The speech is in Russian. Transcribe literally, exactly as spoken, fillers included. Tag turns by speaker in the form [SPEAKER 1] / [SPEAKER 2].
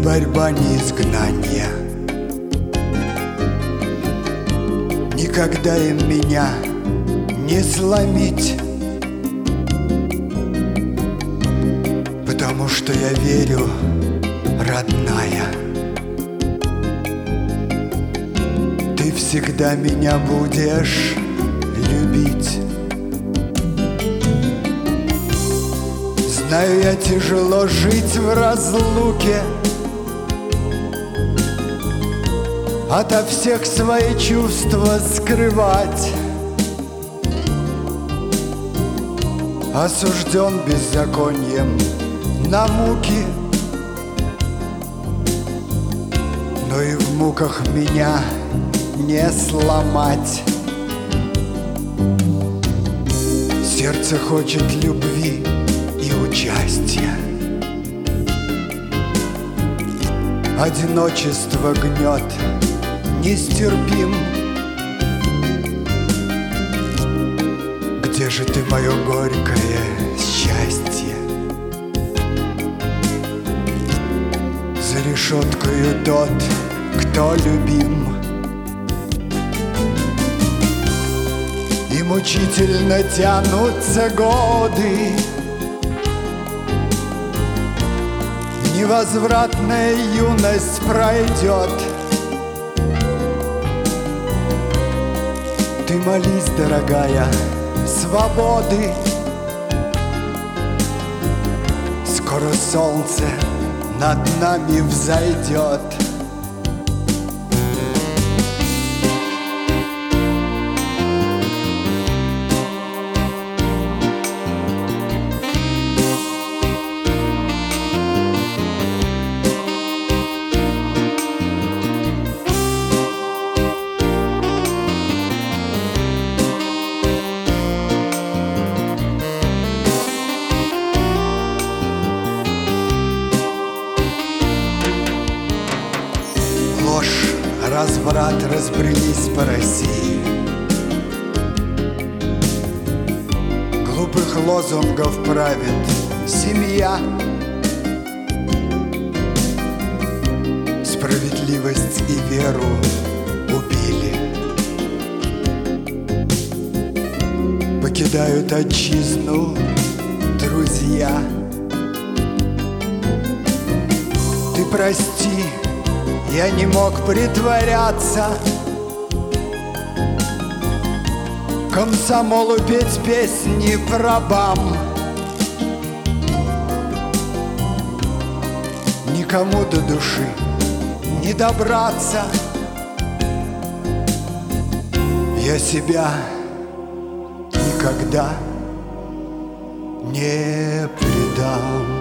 [SPEAKER 1] борьба, не изгнание. Никогда им меня не сломить, потому что я верю, родная, ты всегда меня будешь любить. Знаю, я тяжело жить в разлуке, ото всех свои чувства скрывать. Осужден беззаконием на муки, но и в муках меня не сломать. Сердце хочет любви и участия, одиночество гнет нестерпим. Где же ты, мое горькое счастье? За решеткою тот, кто любим, и мучительно тянутся годы. Невозвратная юность пройдет. Ты молись, дорогая, свободы. Скоро солнце над нами взойдет. Ложь, разврат разбрелись по России. Глупых лозунгов правит семья. Справедливость и веру убили. Покидают отчизну друзья. Ты прости, я не мог притворяться, комсомолу петь песни про бам. Никому до души не добраться. Я себя никогда не предам.